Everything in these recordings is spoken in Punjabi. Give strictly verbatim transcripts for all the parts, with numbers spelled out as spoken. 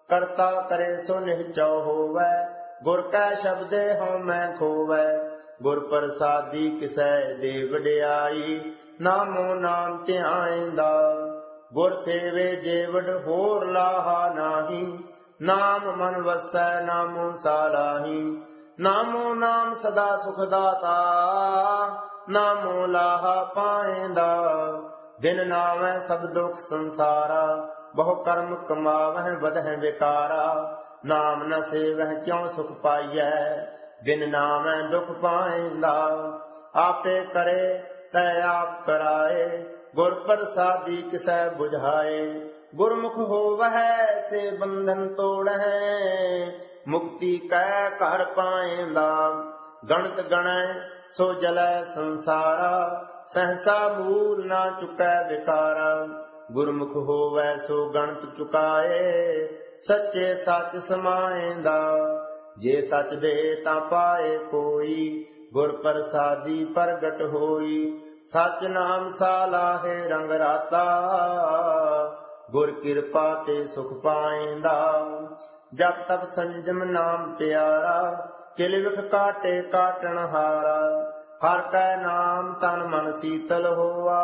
ਕਰਤਾ ਕਰੇ ਸੋ ਨਿਹਚਉ ਹੋਵੈ। ਗੁਰ ਕੈ ਸ਼ਬਦੇ ਹਉ ਮੈਂ ਖੋਵੈ। ਗੁਰ ਪ੍ਰਸਾਦੀ ਕਿਸੈ ਦੇ ਵਡਿਆਈ, ਨਾਮੋ ਨਾਮ ਧਿਆਇਂਦਾ। ਗੁਰ ਸੇਵੇ ਜੇ ਵਡ ਹੋਰ ਲਾਹਾ ਨਾਹੀ, ਨਾਮ ਮਨ ਵਸੈ ਨਾਮੋ ਸਾਲਾਹੀ। ਨਾਮੋ ਨਾਮ ਸਦਾ ਸੁਖ ਦਾਤਾ, ਨਾਮੋ ਲਾਹਾ ਪਾਇਂਦਾ। ਬਿਨ ਨਾਵੈ ਸਭ ਦੁਖ ਸੰਸਾਰਾ, ਬਹੁ ਕਰਮ ਕਮਾਵਹਿ ਵਧਹਿ ਵਿਕਾਰਾ। ਨਾਮ ਨ ਸੇਵਹਿ ਕਿਉ ਸੁਖ ਪਾਈਐ, ਬਿਨ ਨਾਮੈ ਦੁਖ ਪਾਇਂਦਾ। ਆਪੇ ਕਰੇ ਤੈ ਆਪ ਕਰਾਏ, ਗੁਰ ਪ੍ਰਸਾਦੀ ਕਿਸੈ ਬੁਝਾਏ। ਗੁਰਮੁਖ ਹੋਵਹਿ ਸੇ ਬੰਧਨ ਤੋੜਹਿ, ਮੁਕਤੀ ਕੈ ਘਰ ਪਾਇਂਦਾ। ਗਣਤ ਗਣੈ ਸੋ ਜਲੈ ਸੰਸਾਰਾ, ਸਹਸਾ ਮੂਲ ਨਾ ਚੁਕੈ ਵਿਕਾਰਾ। ਗੁਰਮੁਖ ਹੋਵੈ ਸੋ ਗਣਤ ਚੁਕਾਏ, ਸੱਚੇ ਸੱਚ ਸਮਾਇਂਦਾ। ਜੇ ਸੱਚ ਦੇ ਤਾਂ ਪਾਏ ਕੋਈ, ਗੁਰ ਪ੍ਰਸਾਦੀ ਪ੍ਰਗਟ ਹੋਈ। ਸੱਚ ਨਾਮ ਸਾਲਾਹੇ ਰੰਗ ਰਾਤਾ, ਗੁਰ ਕਿਰਪਾ ਤੇ ਸੁਖ ਪਾਇਂਦਾ। ਜਪ ਤਪ ਸੰਜਮ ਨਾਮ ਪਿਆਰਾ, ਕਿਲ ਵਿਖ ਕਾਟੇ ਕਾਟਣ ਹਾਰਾ। ਹਰ ਕੈ ਨਾਮ ਤਨ ਮਨ ਸੀਤਲ ਹੋਆ,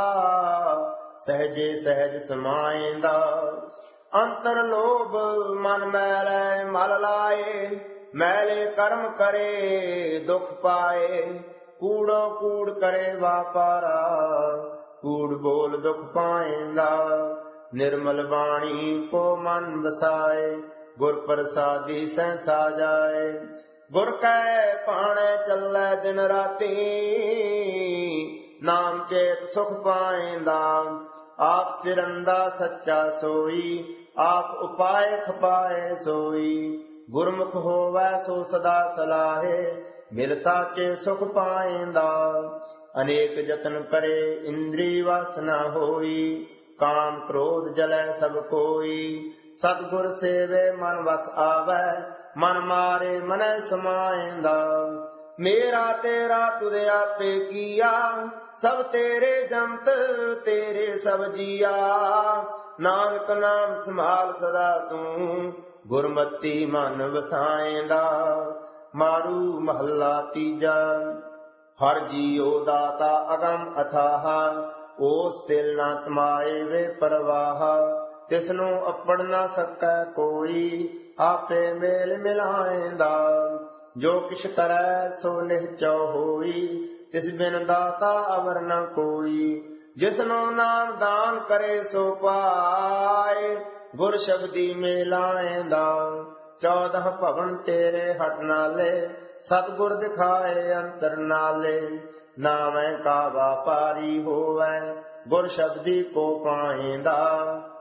ਸਹਜੇ ਸਹਿਜ ਸਮਾਇਂਦਾ। ਅੰਤਰ ਲੋਭ ਮਨ ਮੈਲੈ ਮਲ ਲਾਏ, ਮੈਲੇ ਕਰਮ ਕਰੇ ਦੁਖ ਪਾਏ। ਕੂੜੋ ਕੂੜ ਕਰੇ ਵਾਪਾਰਾ, ਕੂੜ ਬੋਲ ਦੁਖ ਪਾਇਂਦਾ। ਨਿਰਮਲ ਬਾਣੀ ਕੋ ਮਨ ਵਸਾਏ, ਗੁਰ ਪ੍ਰਸਾਦੀ ਸਹਿਸਾ ਜਾਏ। ਗੁਰ ਕੈ ਭਾਣੈ ਚੱਲੈ ਦਿਨ ਰਾਤੀ, ਨਾਮ ਚੇਤ ਸੁਖ ਪਾਇਂਦਾ। ਆਪ ਸਿਰੰਦਾ ਸੱਚਾ ਸੋਈ, ਆਪ ਉਪਾਇ ਖਪਾਏ ਸੋਈ। ਗੁਰਮੁਖ ਹੋਵੈ ਸੋ ਸਦਾ ਸਲਾਹੇ, ਮਿਲ ਸਾਚੇ ਸੁਖ ਪਾਇਂਦਾ। ਅਨੇਕ ਜਤਨ ਕਰੇ ਇੰਦਰੀ ਵਾਸਨਾ ਹੋਈ, ਕਾਮ ਕ੍ਰੋਧ ਜਲੈ ਸਭ ਕੋਈ। ਸਤਿਗੁਰ ਸੇਵੇ ਮਨ ਵਸ ਆਵੈ, ਮਨ ਮਾਰੇ ਮਨੈ ਸਮਾਇਂਦਾ। ਮੇਰਾ ਤੇਰਾ ਤੁਧ ਆਪੇ ਕੀਆ, ਸਭ ਤੇਰੇ ਜੰਤ ਤੇਰੇ ਸਭ ਜੀਆ। ਨਾਨਕ ਨਾਮ ਸੰਭਾਲ ਸਦਾ ਤੂੰ, ਗੁਰਮਤੀ ਮਨ ਵਸਾਇਂਦਾ। ਮਾਰੂ ਮਹੱਲਾ ਤੀਜਾ। ਹਰ ਜੀਉ ਦਾਤਾ ਅਗਮ ਅਥਾਹਾ, ਓਸ ਤਿਲ ਨਾ ਤਮਾਏ ਵੇ ਪਰਵਾਹ। ਤਿਸਨੂੰ ਅਪੜ ਨਾ ਸਕੈ ਕੋਈ, ਆਪੇ ਮੇਲ ਮਿਲਾਇਂਦਾ। ਜੋ ਕਿਛ ਕਰੈ ਸੋ ਨਿਹਚਉ ਹੋਈ, ਤਿਸ ਬਿਨ ਦਾਤਾ ਅਵਰ ਨ ਕੋਈ। ਜਿਸਨੂੰ ਨਾਮ ਦਾਨ ਕਰੇ ਸੋ ਪਾਏ, ਗੁਰ ਸ਼ਬਦੀ ਮਿਲਾਇਂਦਾ। ਚੌਦਹ ਭਵਨ ਤੇਰੇ ਹਟ ਨਾਲੇ, ਸਤਿਗੁਰ ਦਿਖਾਏ ਅੰਤਰ ਨਾਲੇ। ਨਾਮੈ ਕਾ ਵਾਪਾਰੀ ਹੋਵੈ, ਗੁਰ ਸ਼ਬਦੀ ਕੋ ਪਾਇਂਦਾ।